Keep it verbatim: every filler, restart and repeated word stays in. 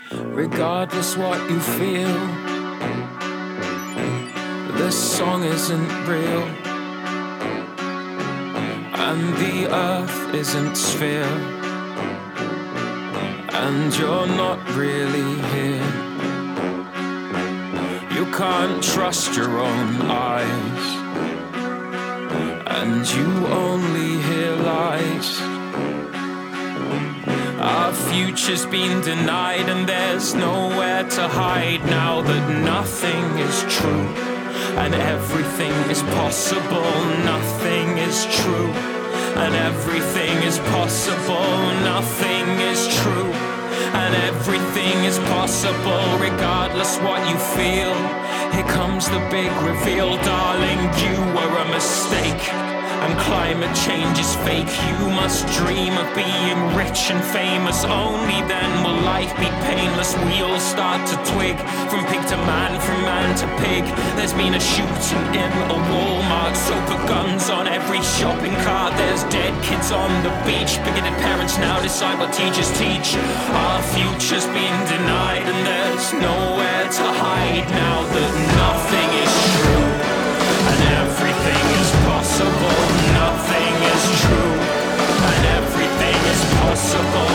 Regardless what you feel, this song isn't real, and the earth isn't sphere, and you're not really here. You can't trust your own eyes, and you only hear lies. Our future's been denied, and there's nowhere to hide now that nothing is true and everything is possible. Nothing is true and everything is possible. Nothing is true and everything is possible. Regardless what you feel, here comes the big reveal. Darling, you were a mistake, and climate change is fake. You must dream of being rich and famous. Only then will life be painless. We all start to twig, from pig to man, from man to pig. There's been a shooting in a Walmart, so put guns on every shopping cart. There's dead kids on the beach. Bigoted parents now decide what teachers teach. Our future's been denied, and there's nowhere to hide now that nothing is true and everything is possible. Nothing is true and everything is possible.